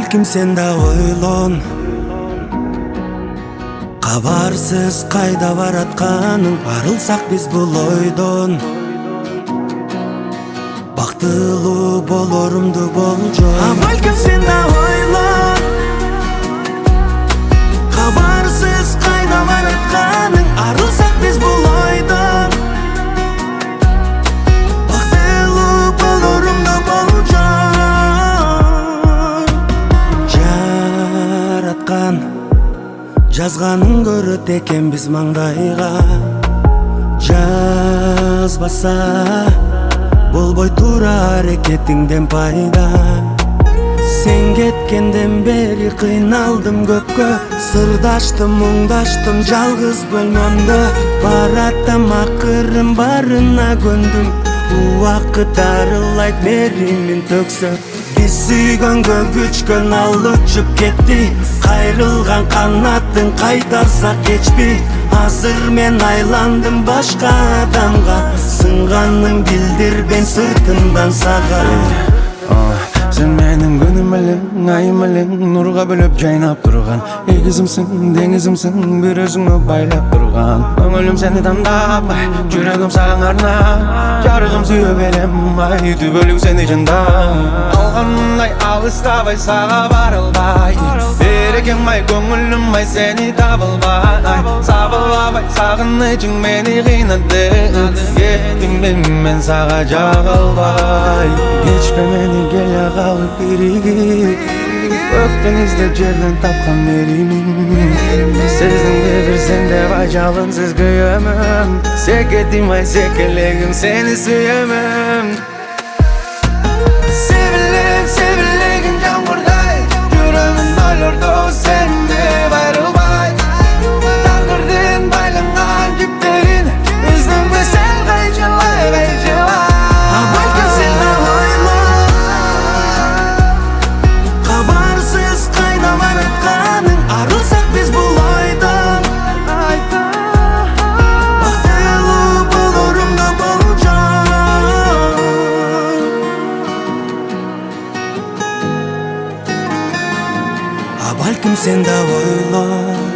Балким сен да ойлон, кабарсыз кайда баратканың. Арылсак биз бул ойдон, бактылуу болорумду болжо. Балким сен да ойлон, кабарсыз кайда баратканың. Арылсак биз бул ойдон, бактылуу болорумду болжо. Жараткан жазганын көрөт экен биз маңдайга. Жазбаса болбой тура аракетиңден пайда. Сен кеткенден бери кыйналдым көпкө, сырдаштым, муңдаштым жалгыз бөлмөмдө. Бараттам акырын барына көндүм, убакыт арылайт меримин төксө. Биз сүйгөнгө күчкөн ал учуп кетти, кайрылган канатын кайтарсак кечпи. Азыр мен айландым башка адамга, сынганын билдирбен сыртымдан сага. Sen menin günüm элең, айым элең, нурга бөлөп жайнап турган. Эгизимсиң, деңизимсиң, бир өзүңө байлап турган. Көңүлүм сени тандап, жүрөгүм сага арнап, жарыгым сүйө берем, ай түбөлүк сени жындап. Алгандай алыстабай сага барылбай, берекем ай көңүлүм ай сени табылбай. Сабылбай сагынычың мени кыйнады, кеттиң мен сага жагылбай. Кечпе мени келе калып биригип, көктөн издеп жерден тапкан меримин. Сездиңби бир сен деп ай жалынсыз күйөмүн, секетим ай секелегим сени сүйөмүн. Себелегин жамгырдай, жүрөгүм ойлордо сен деп айрылбай. Тагдырдын байланган жиптерин үздөңбү сен кайчылай. Балким сен да ойлон, кабарсыз кайда баратканың. Арылсак биз бул ойдон, бактылуу болорумду болжо. Балким сен да ойлон,